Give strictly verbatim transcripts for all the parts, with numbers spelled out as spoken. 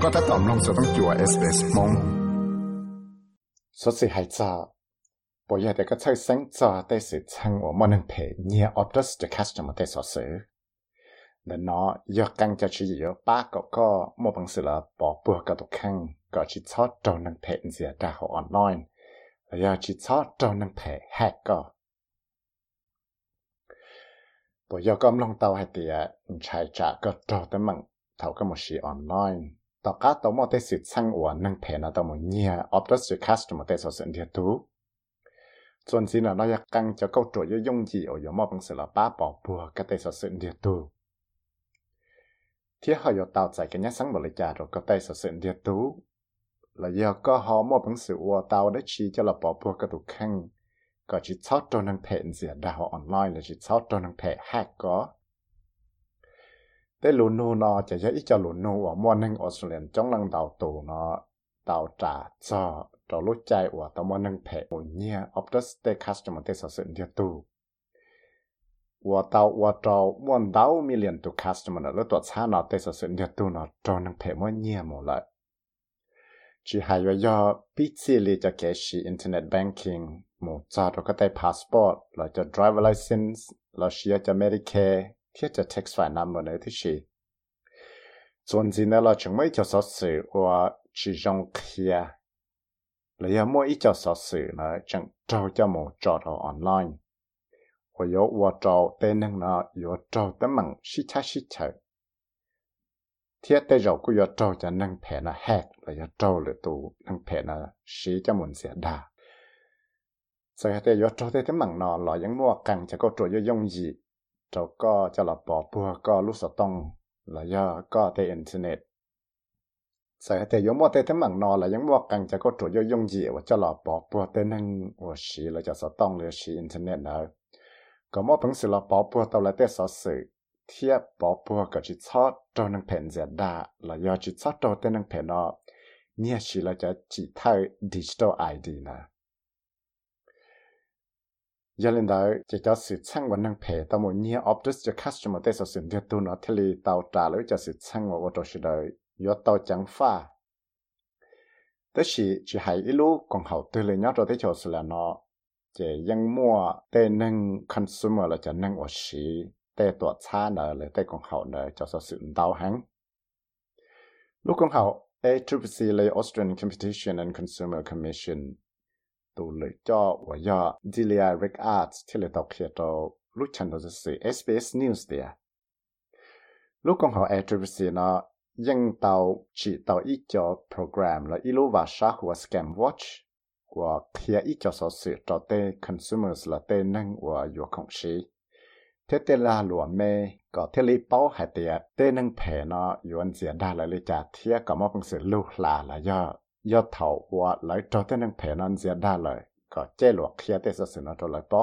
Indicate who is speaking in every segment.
Speaker 1: ก็ถ้าตอมลงจะต้องจั่ว เอส บี เอส มง
Speaker 2: สุดสิหายใจปอยแต่ก็ใช้เส้นจอได้สิช่างว่ามันนึงเพย์เนี่ยออเดอร์สจะคัสตอร์ได้สอสื่อแต่เนาะยกกันจะชี้อยู่ป้าก็ก็มั่วบังสือละปอปัวกับตุกขังก็ชิดชอดจอนังเพย์เสียดาเขาออนไลน์แล้วยาชิดชอดจอนังเพย์แฮกก็ปอยก็มลงเตาให้เตียใช้จ่าก็จอแต่มั่งเท่ากับมันชีออนไลน์ต่อการตัวมั่วได้สิช่างว่านังเพย์นะตัวมันเนี่ยออเดอร์สจะคัสตอร์ได้สอสื่อเดียดูส่วนสิ่งนั้นเราอยากกันจะเข้าตัวย่งยี่เอาอย่ามอบังสือละป้าปอปัวก็ได้สอสื่อเดียดูที่เขาอยู่ต่อใจกันยัสังบริจาคก็ได้สอสื่อเดียดูแล้วยาก็หอมอบังสือว่าเตาได้ชี้จะละปอปัวก็ถูกขังก็จิตชอบตัวนังเพจเสียดาวออนไลน์หรือจิตชอบตัวนังเพจแฮกก็ได้ลุ้นนูนอจะยังอีจะลุ้นนูว่ามัวนึงออสเตรเลียจ้องลังดาวตูนอดาวจ่าจ่อเรารู้ใจว่าตัวมัวนึงเพจมุ่งเนี่ยออฟเดอร์สเตคัสจะมาได้สอสื่อเดียดูว่าตัวว่าตัวม้วนดาวมิลเลียนตัวคัสจะมาแล้วตัวช้าหน่อได้สอสื่อเดียดูนอตัวนังเพจมัวเนี่ยหมดเลยจีหายว่ายอปิดซีรีจะเกี่ยชีอินเทอร์เน็ตแบงกิ้งหมู่จอเราก็ได้พาสปอร์ตเราจะ driver license เราเชียจะ Medicare ที่จะ tax file number ในที่ชีส่วนจริงแล้วเราจึงไม่จะสอสื่อว่าจีจงเคลียแล้วยังไม่อีจะสอสื่อนะจึงเราจะหมู่จอเราออนไลน์ว่าโยว่าเราเต้นนึงนะโยเราเต้นมั่งชิชาชิชาเทียแต่เราก็ยอดเราจะนั่งแผ่นะแฮกแล้วยอดเราหรือตัวนั่งแผ่นะชีจะหมุนเสียดาแต่แต่ยอดเราได้แต่มั่งนอนหล่อยังมั่วกังจะก็ตัวย่งยีเราก็จะหลับปอปัวก็รู้สึกต้องแล้วยอก็ได้อินเทอร์เน็ตแต่แต่ยมั่วแต่แต่มั่งนอนหล่อยังมั่วกังจะก็ตัวย่งยีว่าจะหลับปอปัวแต่นั่งว่าชีเราจะสะต้องเลยชีอินเทอร์เน็ตนะก็มั่วเป็นสิหลับปอปัวตัวละแต่สอสื่อเทียบปอปัวกับจิตชอดตัวนังแผ่นเสียดาแล้วยอจิตชอดตัวเต้นนังแผ่นเนาะเนี่ยชีเราจะจิตไทยดิจิทัลไอดีนะยันเล่นได้จะจะสื่อช่างวันนังแผ่ตามเนี่ยออฟฟิศจะคัสตอร์ได้ส่วนเดียวตัวเนาะทะเลเตาตาแล้วจะสื่อช่างว่าว่าตัวชิดเลยยอดเตาจังฟ้าแต่ชีจะให้อีลูกของเขาตัวเลยเนี่ยตัวที่ชอบสุดแล้วเนาะจะยังมั่วเต้นนังคอน sumer เราจะนั่งว่าชีแต่ตัวช้าเนอเลยแต่ของเขาเนอจะสสื่อดาวหังลูกของเขา เอ ซี ซี ซี เลย Australian Competition and Consumer Commission ตัวเลยจ่อว่ายอ Delia Rickards ที่เลยตอกเขียนตัวลูกฉันตัวสื่อ เอส บี เอส News เดียลูกของเขา เอ ซี ซี ซี เนาะยังเตาจีเตาอีจอโปรแกรมแล้วอีลูว่าชาหัว Scam Watch ว่าเขียอีจอสสื่อตัวเต้ consumers ละเต้นั่งว่าอยู่ของชีเทเตลาหลวมเมก็เทลิเป้าหายเตียเต้นึงแผ่เนาะยวนเสียดาเลยจ่าเทียกับมาเป็นสื่อลูกลาละย่อยอดเถาว่าเลยจอเต้นึงแผ่นอนเสียดาเลยก็เจ้หลวกเคียเตสสื่อเนาะตัวเลยป้อ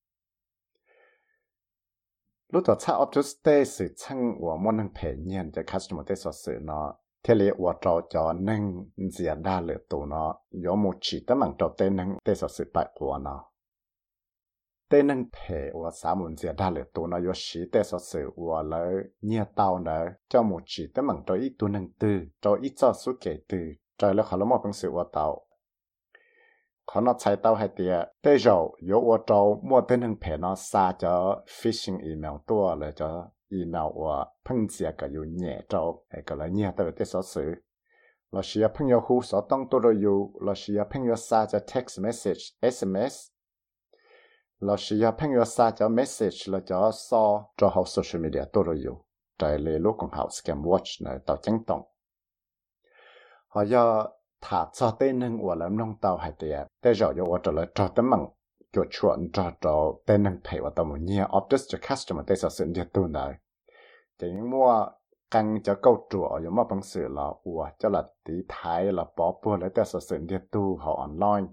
Speaker 2: รู้ตัวชาออฟจุสเตสื่อช่างว่ามันนึงแผ่เงียนจะคัสตอร์เตสสื่อเนาะเทลิว่าจอจอนึงเสียดาเลยตัวเนาะยอมุชิตั้งมันจอเต้นึงเตสสื่อไปหัวเนาะเต้นนั่งเพว่าสามุนเสียได้เลยตัวนายชีเตสสื่อว่าเลยเนี่ยเตาเนอเจ้าหมูชีแต่มันตัวอีตัวหนึ่งตื้อตัวอีเจ้าสุเกตื้อใจแล้วเขาละมอเป็นสื่อว่าเตาเขานอใช้เตาให้เตียเต้เราโยว่าเตามัวเต้นนั่งเพนอซาจะ phishing email ตัวเลยจะอีเมลว่าเพิ่งเสียก็อยู่แง่เจ้าไอ้ก็เลยเนี่ยตัวเตสสื่อเราเชียเพิ่งยาหูสอต้องตัวเราอยู่เราเชียเพิ่งยาซาจะ text message เอส เอ็ม เอสเราเชียเพิ่งยาซาจะ message เราจะซอจะเขา social media ตัวเราอยู่ใจเลยลูกของเขา scam watch ในต่อจังตงเขาจะถาดซอเต้นึงว่าแล้วน้องเตาหายเตียแต่เราจะว่าจะเลยจะตั้งมั่งจุดชวนจะจะเต้นึงเพย์ว่าตั้งมันเนี่ย office จะ customer ได้สั่งเดียตัวไหนแต่ยังมั่วกันจะเก้าตัวอย่างมาบังสื่อเราว่าจะหลัดตีท้ายเราป๊อปปัวแล้วแต่สั่งเดียตัวเขาออนไลน์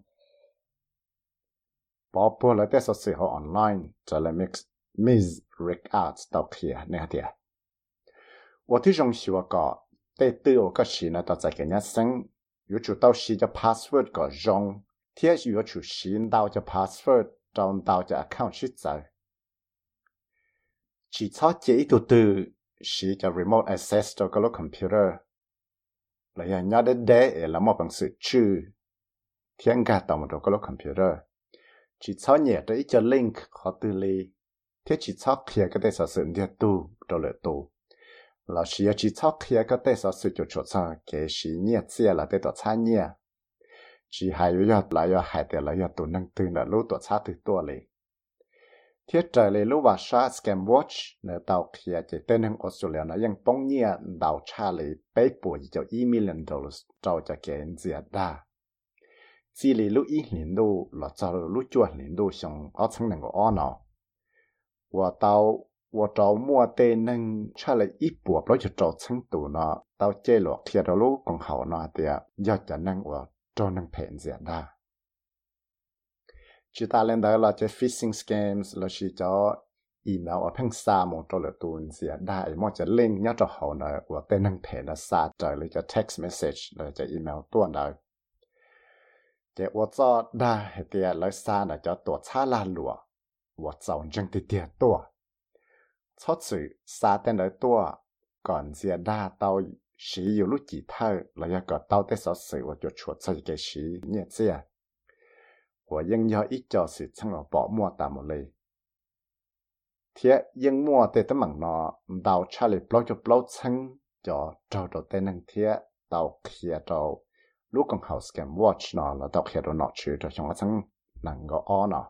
Speaker 2: ปอปัวแล้วแต่สื่อเขาออนไลน์จะเลย mix miss Rickards ต่อเขียเนี่ยเดียว่าที่จงชีวก็เตตื้อก็ชีนะต่อใจกันยัดซึ่งอยู่จุดเต้าชีจะ password ก็จงเที่ยอยู่จุดชีนดาวจะ password จงดาวจะ account ชิดใจชีชอบเจอีตัวตื้อชีจะ remote access ตัวก็ลูกคอมพิวเตอร์ là giờ nhớ đến đế là một bằng sự chữ thiên cả tàu một cái lô computer chỉ cho nhẹ tới cho link khó tư lý thế chỉ cho kia cái tên sở sự địa tu đồ lệ tu là chỉ chỉ cho kia cái tên sở sự cho cho cho cái sĩ nhẹ xe là tên tổ cha nhẹ chỉ hay yếu là yếu hay tên là yếu tu năng tư là lúc tổ cha từ tua lì thiết trời lì lúc vào sát scam watch nợ tàu kia chỉ tên hàng Australia nó ยัง bóng nhẹ đào cha lì bảy bùi cho một million dollars cho cho cái gì đó chỉ lì lúc ít年度là cho lúc chuột年度上ở层能够安nào我到我找mua tên nâng cha lì ít bùa lo cho找层度nó tao chơi lọ kia đó lúc còn hậu nó thì giờ cho nâng của cho nâng phèn gì đó chỉ ta lên đó là cái phishing scams là chỉ cho email ở phăng xa một cho là tuần gì đó mà cho link nhớ cho hậu nó của tên nâng phèn là xa trời là cho text message là cho email tuần đó cái 我做的的来啥呢？叫多差拉路，我早正的的多，出去啥的来多，赶些大到是有路几套，来一个到的小事我就出这个是日子，我应要一叫是成了保姆大木嘞，贴应莫的的门呢，到查里包就包成，就找到的能贴到贴到。lúc còn học scam watch nó là đọc hiểu nó chữ cho chúng ta sang năng có on nó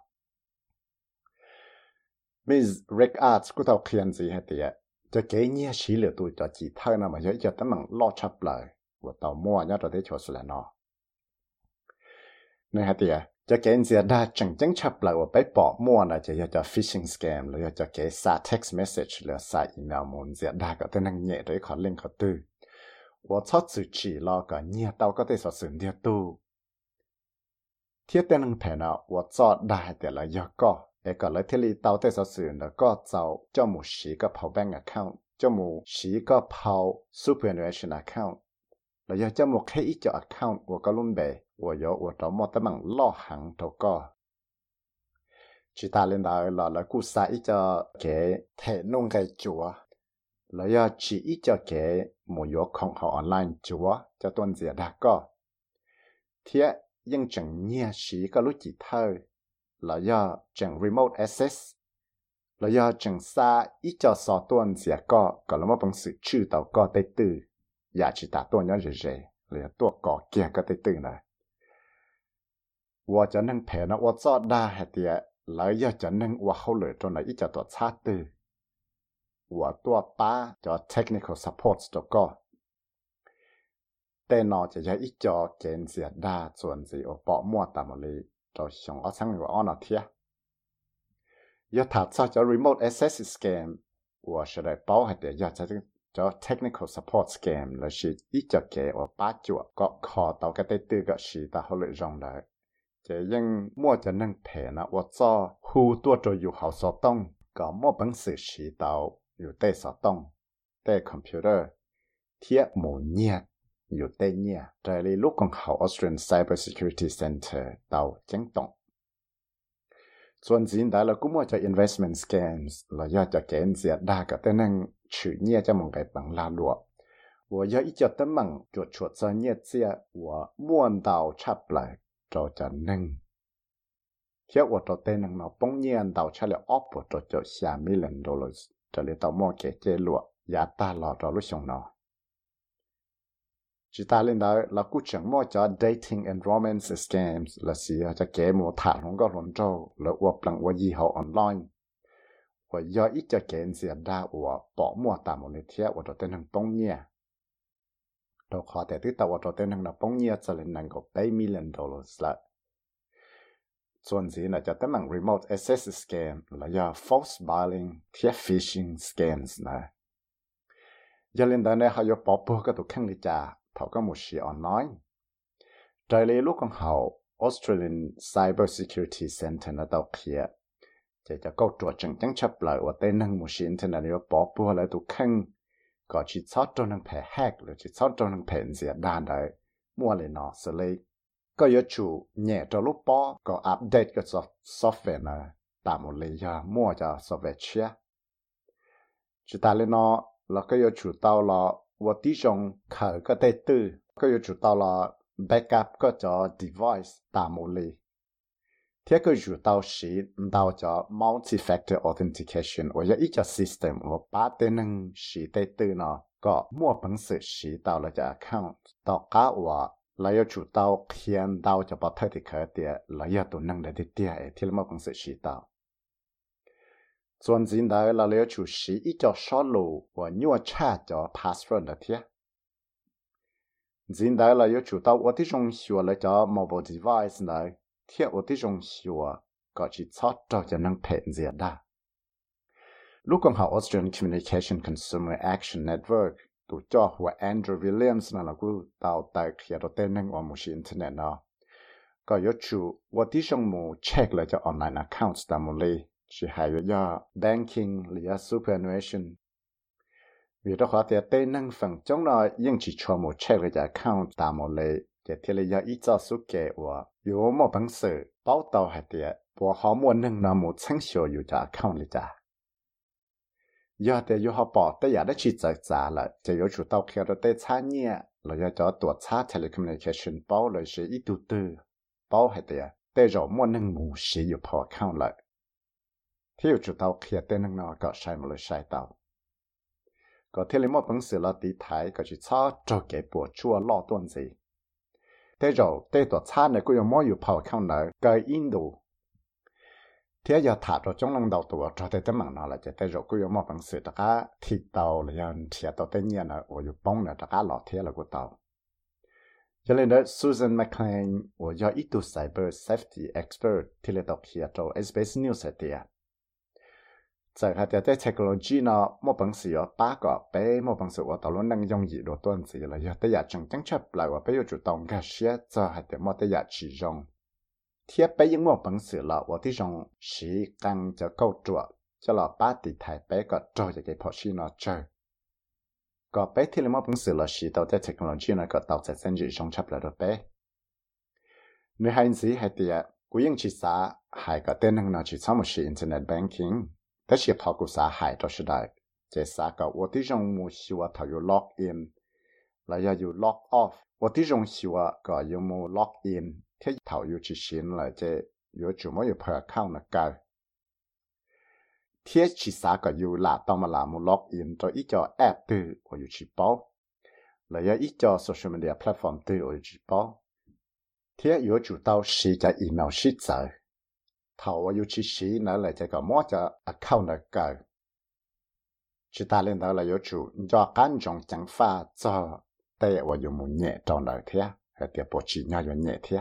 Speaker 2: Miss Rick Arts cũng đọc hiện gì hết vậy cho cái nhẹ xí lửa tôi cho chỉ thơ nào mà cho cho tấm bằng lo chấp lời của tàu mua nhớ cho thấy chỗ là nó nên hết vậy cho cái gì đã chẳng chẳng chấp lời của bé bỏ mua là cho cho phishing scam rồi cho cái sa text message là sa email muốn gì đã có thể năng nhẹ đấy khó link khó tư 我操自己了个捏到个对手是捏度，贴的能陪呢，我做大的了一个，一个来贴里到对手是那个找叫某十个跑 bank account， 叫某十个跑 superannuation account， 了要叫某开一个 account， 我个轮呗，我有我找么的忙老行头个，其他领导了了故事一个给太弄个做。 là do chỉ ít cho cái một yếu không học online chúa cho tuần gì đã có thế nhưng chẳng nhẹ chỉ có lúc chỉ thơ là do chẳng remote access là do chẳng xa ít cho số tuần gì có có là một bằng sự chữ tàu có tay tư giả chỉ ta tuần nhớ rẻ rẻ là tuần có kia có tay tư này 我จะ能陪呢我做大还得来要จะ能我后来做呢一叫多差的 我ตัวป้าจะ technical support ตัวก็แต่นอจะใช้อีจอเกณฑ์เสียดาส่วนสิโอปอมั่วตามเลยจะส่งเอาทั้งหัวอ้อนเทียยอดถัดจะ remote access scam ว่าจะได้เป้าให้เดี๋ยวยอดจะจะ technical support scam แล้วสิอีจอเกณฑ์ว่าป้าจั่วก็ขอเตาก็ได้ตื้อก็สิตาเขาเลยรองได้จะยังมั่วจะนั่งแผนนะว่าจะหูตัวจะอยู่เขาสอต้องก็มั่วบังสือสีเตา อยู่ใต้สตองใต้คอมพิวเตอร์เทียบหมู่เนี่ยอยู่ใต้เนี่ยแต่ในลูกของเขา Australian Cyber Security Center เตาจังตงส่วนสิ่งใดเราก็มั่วจะ investment scams เราอยากจะเกณฑ์เสียได้ก็แต่นั่งชื่อเนี่ยจะมองไกบังลาลัว我要一脚的梦就出这业界我摸到差不来就จะ能 เทียบว่าตัวเต้นนั่งเราป้องเงียนเตาใช้แล้วออฟว่าตัวจะสาม million dollars จะเลยต่อมอเกเจลัวยาตาหลอดเราลุชงนอจิตาเล่นได้เรากู้จังมอจะ dating and romance scams ละสิจะเกมหัวถาดของก็หลนโจแล้วว่าปลังว่ายี่ห้อออนไลน์ว่าย่ออีจะเกณฑ์เสียดาว่าปอมัวตามมูลนิธิว่าตัวเต้นนั่งป้องเงียเราขอแต่ที่ตัวตัวเต้นนั่งเราป้องเงียจะเล่นนั่งก็ไป million dollars ละส่วนสิ่งนั้นจะตั้ง remote access scam หรือยา false buying เทีย phishing scams นะอย่าเล่นได้เนี่ยเขาจะปอบพวกก็ถูกขังลิจ่าเขาก็มุชีออนไลน์ใจเลยลูกของเขา Australian Cyber Security Center นะตัวเขียจะจะก็ตรวจจังจังชับเลยว่าเต้นนั่งมุชีอินเทอร์เน็ตเนี่ยปอบพวกอะไรถูกขังก็ชิดซอดจนนั่งแผลแหกหรือชิดซอดจนนั่งแผลเสียด้านได้มั่วเลยเนาะสเลยก็ยชูเนี่ยจะลูกป้อก็อัปเดตกับซอฟต์แวร์นะตามหมดเลยจะมั่วจะซอฟต์แวร์เชียจุดตาเลยเนาะแล้วก็ยชูเตาละว่าที่จงเขาก็ได้ตื้อ có yêu chủ tao là backup có cho device tạm một lì thế có chủ tao sĩ tao cho multi-factor authentication hoặc là ít cho system hoặc ba tên năng sĩ tây tư nó có mua bằng sự sĩ tao là cho account tao cá và là yêu chủ tao khiên tao cho bảo thay thì khởi tiệt là yêu tụ năng để tiệt thì là mua bằng sự sĩ taoส่วนสิ่งใดเราเลี้ยชูสีอีจอชอลูว่ายัวชาจอ password นะเทียสิ่งใดเราเลี้ยชู到我的中学了จอ mobile device 呢เทีย我的中学ก็จะชอบจอจะนั่งเพจเสียได้ลูกของเขา Australian Communication Consumer Action Network ตัวจอหัว Andrew Williams นั่นแหละกูตาวตายเคลียร์ตัวเต้นนั่งว่ามืออินเทอร์เน็ตเนาะก็ยชูว่าที่จงมูเช็คเลยจะ online accounts ตามมูลีchỉ hay với do banking là superannuation vì đó họ thì tên năng phần trong đó nhưng chỉ cho một check về account tạm một lệ để thì là do ít cho số kệ và有một bằng sự báo tàu hay thì và họ muốn nâng nó một sáng sửaอยู่จาก account เลยจ้ะdo thì do họ bỏ tới giờ đã chỉ giải trả là chỉ có chủ tàu kia đó tới trả nhẹ là do cho tụi trả telecommunication báo là sẽ ít tu tư báo hay thì tới rồi muốn nâng ngủ sử dụng account lạiที่อยู่จุดเตาเขียนเต้นนอก็ใช้มาเลยใช้เตาก็ที่ลิมอบังสือเราตีไทยก็จะชอบจอเก็บปวดชั่วล่อต้นสิแต่เราแต่ตัวชาเนี่ยก็ยังมออยู่เผาเข้าเนอเกยอินดูที่อยากถาดเราจ้องลงเดาตัวเราแต่ตั้งมันนอละจะแต่เราก็ยังมอบังสือตะก้าที่เตาเลยยันเทียเตาเต้นเนี่ยนะว่าอยู่ป้องเนี่ยตะก้าหล่อเทียเราก็เตาจะเล่นได้ซูซานแมคเคลนว่าอยากอีตัว cyber safety expert ที่เราตอกเขียนตัว เอส บี เอส News เดียจากเหตุการณ์เทคโนโลยีเนาะมั่วบังสีว่าป้าก็ไปมั่วบังสีว่าตอนนั้นนั่งยองยีโดต้นสีเลยแต่อยากจังจังชับเลยว่าไปอยู่จุดตรงกันเสียจะเหตุมั่วแต่อยากจีจงเทียบไปยังมั่วบังสีละว่าที่จงสีกังจะเข้าจั่วจะหล่อป้าติดไทยไปก็จอยจะเก็บพอชีเนาะเจอก็ไปที่มั่วบังสีละสีตัวเทคโนโลยีเนาะก็ตัวจะเส้นจีจงชับเลยด้วยไปในหันสีเหตุกูยังชีสาหายก็เต้นนั่งเนาะชีสามุชีอินเทอร์เน็ตแบงกิ้งแต่เชื่อพอกูสาหายตัวสุดได้เจสากับว่าที่จงมูชัวถ้าอยู่ log in แล้วอยู่ log off ว่าที่จงชัวก็อยู่มู log in ที่ถ้าอยู่ชิชินเลยเจอยู่จุดมั่วอยู่เพื่อเข้านักการเที่ยชิสาก็อยู่หลาต้องมาหลามู log in ตัวอีจอแอปตื้อว่าอยู่ชิปอแล้วอีจอ social media platform ตื้อว่าอยู่ชิปอเที่ยอยู่จุด到สีจะอีเมลชิดใจถ้าว่าอยู่ที่สีนั่นแหละจะก็มั่วจะ account นักการชิตาเล่นนั่นแหละอยู่จุดจะการจงจังฟ้าจะแต่ว่าอยู่มุ่งเหนี่ยตอนไหนเทียเหตุปวดฉีน่าอยู่เหนี่ยเทีย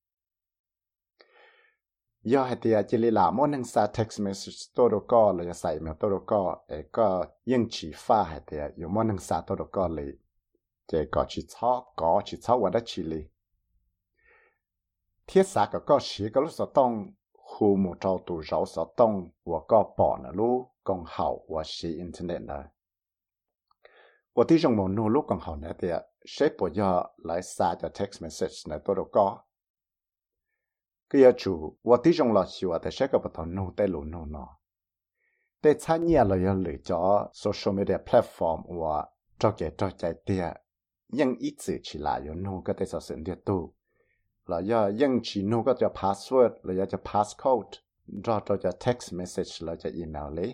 Speaker 2: ย่อเหตุจิลิลามั่วหนึ่งสา text message ตัวก็เลยจะใส่เมลตัวก็เอก็ยังฉีฟ้าเหตุอยู่มั่วหนึ่งสาตัวก็เลยจะก็ฉีช้อก็ฉีช้อว่าได้ฉีลีเทียสาก็ก็ฉีก็รู้สึกต้องหูมูเจ้าตัวเราสต้องว่าก็ปอนะลูกกองเขาว่าชีอินเทอร์เน็ตนะว่าที่จงมองนูลูกกองเขาเนี่ยเดียเชฟปอยาไลฟ์สไตล์จาก text message ในตัวเราก็ก็อยากจูว่าที่จงเราชัวแต่เชฟก็ปตอนนูแต่ลูนูเนาะแต่ช้าเนี่ยเราอยากเลยจอ social media platform ว่าจอเก๋จอใจเดียยังอีสื่อชิลายนูก็ได้สอนเดียตู้เราอยากยังชีนูก็จะ password เราอยากจะ passcode เราจะ text message เราจะ email เลย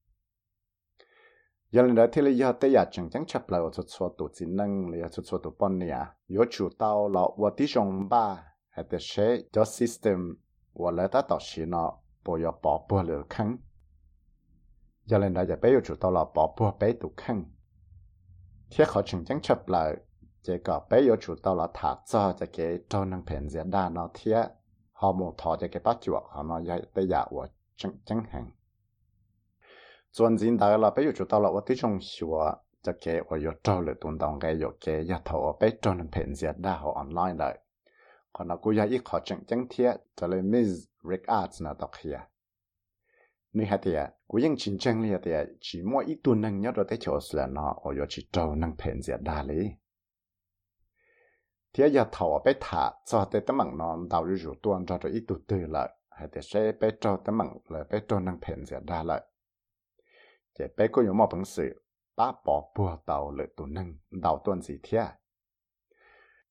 Speaker 2: ยังเลยที่เราอยากแต่อยากจังจังชับเราจะชัวตัวจีนังเราอยากจะชัวตัวปนเนี่ยยกชูเตาเราว่าที่จงบ้าให้แต่ใช้จะ system ว่าเราตัดต่อชีเนาะปอยปอปัวเหลือขังยังเลยเราจะไปยกชูเตาเราปอปัวไปตุขังเที่ยเขาจังจังชับเราเจ้าก็ไปอยู่จุดตลอดถาจ้าจะเกยจนังเพนเสียด้านนอเทียฮอร์โมนทอจะเกยปัจจุบันเขาเนาะยังแต่อยากว่าจังจังแห่งส่วนจริงแต่เราไปอยู่จุดตลอดว่าที่จงชัวจะเกยว่าอยู่เจ้าหรือตุนตองเกยอยู่เกยอยากถอไปจนังเพนเสียด้านเขาออนไลน์เลยคนเรากูอยากอีกขอจังจังเทียจะเลยมิสริกอาร์ตนะตอกเฮียนี่ฮะเดียกูยังชินจังเลยเดียchỉมั่วอีตัวนึงเนี่ยเราได้เจอสิแล้วเนาะว่าอยู่ที่เจ้านังเพนเสียด้านเลยเทียอยากถอไปถาจอแต่ตมังนอนดาวอยู่ตัวจอตัวอีตุตื่นเลยให้แต่ใช้ไปจอตมังเลยไปจอนังเพนเสียได้เลยเจ็บไปก็อยู่มอบังสือป้าปอปัวเตาเลยตัวนึงดาวตัวสีเทีย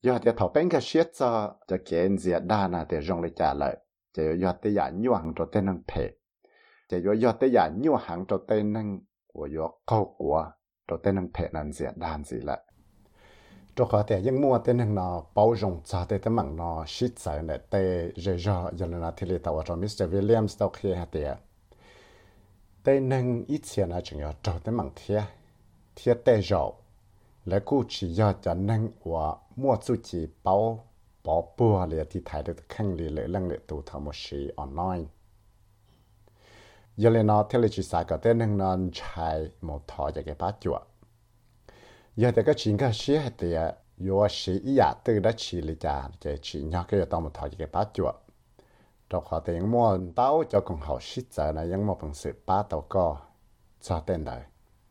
Speaker 2: giờ thì thầu bên cái shit cho cho kiến gì đa là để dùng để trả lời chỉ giờ thì giả nhiều hàng cho tên năng phê chỉ giờ thì giả nhiều hàng cho tên năng của giờ câu của cho tên năng phê năng gì đa gì lại cho có thể những mua tên năng nó bao dung cho tên tên mạng nó shit sai này tên giờ giờ giờ là thì lấy tàu cho Mister Williams tàu kia hạt tiền tên năng ít tiền là chỉ có cho tên mạng thiệt thiệt tên giàu lại cũng chỉ do cho năng và mua chú chỉ bảo bảo bùa liền thì thấy được khăn liền lại lăng lại tụ thảo một sĩ online giờ lên nó theo lịch sử sai có tên năng non chạy một thọ cho cái bát chuột giờ thì cái chuyện cái sĩ thì yo sĩ ý ạ từ đã chỉ lý trả để chỉ nhau cái tao một thọ cho cái bát chuột cho họ tiền mua tao cho con học sĩ giờ này những một bằng sự bát tao co cho tên đời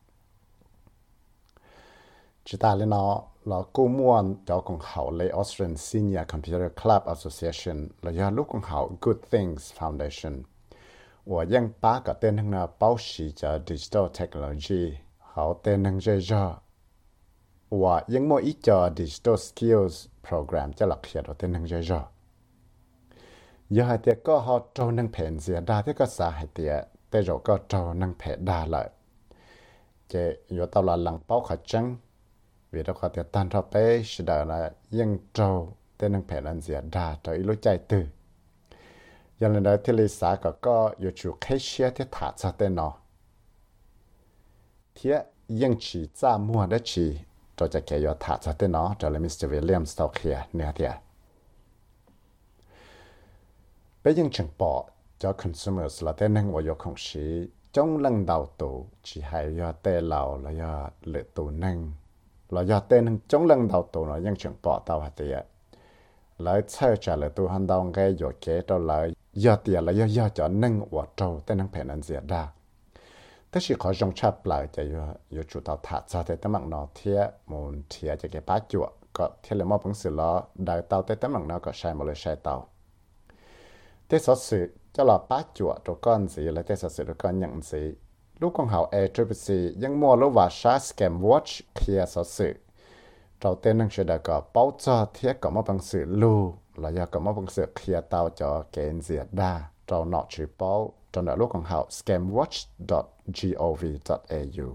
Speaker 2: chỉ ta lên nó là cô mua cho con học lấy Australian Senior Computer Club Association là do lúc con học Good Things Foundation và những ba cái tên hàng là bảo sĩ cho digital technology học tên hàng dễ dàng và những mỗi ít cho digital skills program cho lập hiện tên hàng dễ dàng giờ hai tiết có họ trâu năng phèn gì đa thế có xã hai tiết thế rồi có trâu năng phèn đa lại chế giờ tao là lăng bảo khởi trăng vì đó có thể tan ra bé sẽ đợi là dân trâu tên năng phèn ăn gì đa cho ít lối chạy từ giờ lần đó thì lý xã có có yêu chủ khai xe thì thả ra tên nó thì dân chỉ ra mua đó chỉ cho cho cái yêu thả ra tên nó cho là Mister Williams tao kia nè thì bây giờ chẳng bỏ cho consumers là tên năng và yêu không sĩ trong lần đầu tụ chỉ hay do tên lào là do lệ tụ năng là do tên năng trong lần đầu tụ nó vẫn chẳng bỏ tao hả tiệt lại chơi trả lời tụ hành động cái dụ kế đó là do tiệt là do do cho năng và trâu tên năng phải năng diệt ra tất nhiên khó trong chấp lại cho do do chủ tàu thả ra thì tấm bằng nó thiệt muốn thiệt cho cái bát chuột có thiệt là một bằng sự lo đại tàu tới tấm bằng nó có sai một lời sai tàu thế số sự cho là bát chuột cho con gì là thế số sự cho con nhận gì lúc con học a triple c nhưng mua lúc vào sát scam watch kia số sự đầu tiên năng sẽ được có bảo cho thiết có một bằng sự lưu là do có một bằng sự kia tao cho cái gì đa trong nọ chỉ bảo trong đó lúc con học scamwatch dot gov dot a u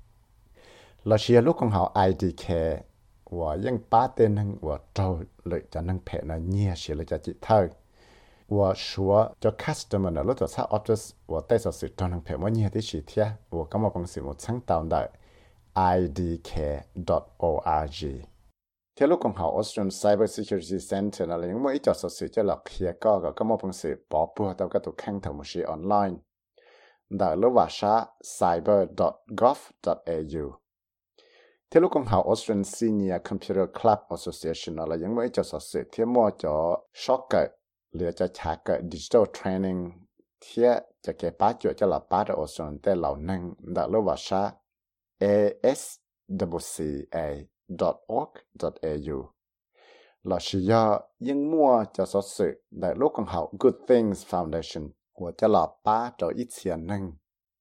Speaker 2: là chỉ lúc con học i d k và những ba tên năng và trâu lợi cho năng phê nó nhẹ chỉ là cho chị thôi và số cho customer nó lúc đó sao orders và tay số sự cho năng phê mỗi nhẹ thì chỉ thiệt và có một bằng sự một sáng tạo đại i d k dot org theo lúc con học Australian Cyber Security Center là những mấy trò số sự cho lọc kia có có một bằng sự bỏ bùa tao các tụ khăn thầu một sự online tại lúc vào sa cyber dot gov dot a u theo lúc con học Australian Senior Computer Club Association là những mấy trò số sự theo mua cho shortcut lựa cho trả cái digital training theo cho cái bát chuột cho là bát ở Australian tại lão năng tại lúc vào sa a s c c a dot org dot a u là sử dụng những mua cho số sự tại lúc con học Good Things Foundation của cho là ba cho ít tiền năng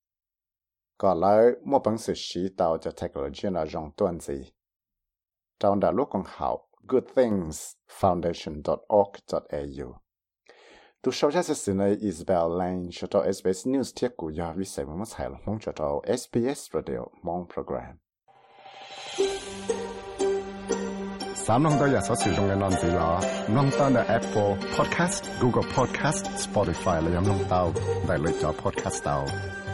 Speaker 2: còn lại một bằng sự chỉ tạo cho technology là dùng tuần gì trong đó lúc con học Good Things Foundation dot org dot a u tu sau cho sự này Isabel Lane cho ét bê ét News thiết của nhà vi sinh một ngày là mong cho ét bê ét Radio mong program
Speaker 1: Sám nông tôi giờ sẽ sử dụng cái nón gì đó, nông tao là Apple Podcast, Google Podcast, Spotify là giống nông tao, đại lựa chọn podcast tao.